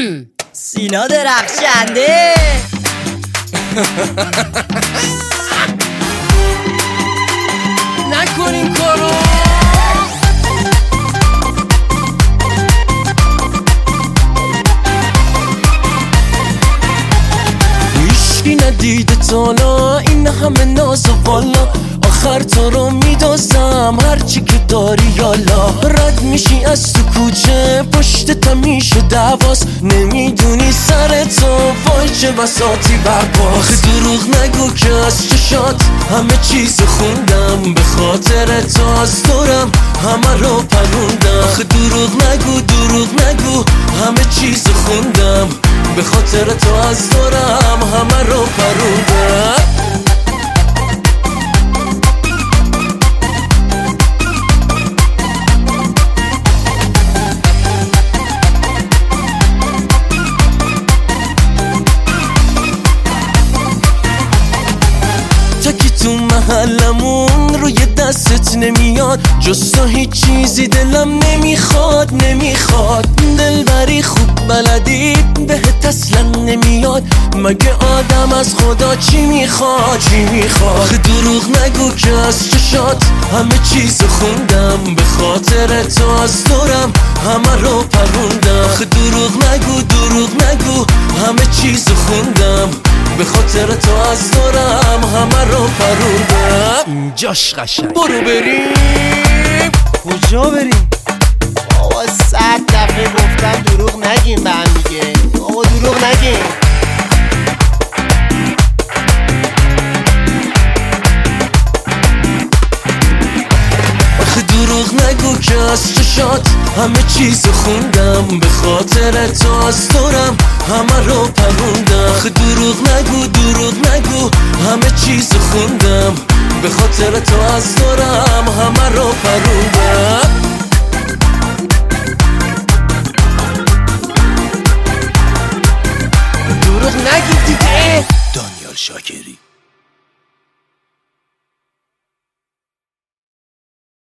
سینا درخشنده. نکن این کارو. هیچکی ندیده تالا این همه ناز و والا، آخر تو رو میدازم هرچی که داری یالا. رد میشی از تو کوچه پشت تا میشه دعواست، نمیدونی سر تو وای چه بساطی برپاست. آخه دروغ نگو که از چشات همه چیز خوندم، به خاطر تو از دورم همه رو پروندم. آخه دروغ نگو همه چیز خوندم، به خاطر تو از دورم همه رو پروندم. تو محلمون روی دستت نمیاد، جز تو هیچ چیزی دلم نمیخواد. دلبری خوب بلدی بهت اصلا نمیاد، مگه آدم از خدا چی میخواد؟ آخه دروغ نگو که از چشات همه چیز خوندم، به خاطر تو از دورم همه رو پروندم. آخه دروغ نگو همه چیز خوندم، به خاطر تو از دورم همه رو پروندم. اینجاش قشنگ. برو بریم. کجا بریم؟ بابا 100 دفعه گفتم دروغ نگیم به هم دیگه. بابا دروغ نگیم. آخه دروغ نگو که از چشات همه چیز خوندم، به خاطر تو از دورم همه رو پروندم. آخه دروغ نگو همه چیز خوندم، به خاطر تو از دورم همه رو پروندم. دروغ نگید دیگه. دانیال شاکری.